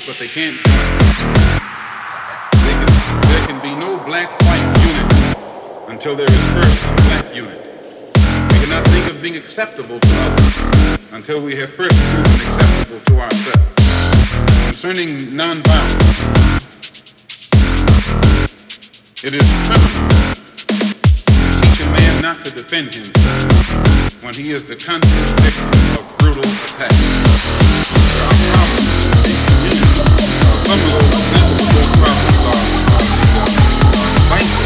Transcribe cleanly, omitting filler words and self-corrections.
but they can't join. There can be no black-white unity until there is first a black unity. We cannot think of being acceptable to others until we have first proven acceptable to ourselves. Concerning nonviolence, it is criminal to teach a man not to defend himself when he is the constant victim of brutal attack. There are problems in the community. Some of those problems are fight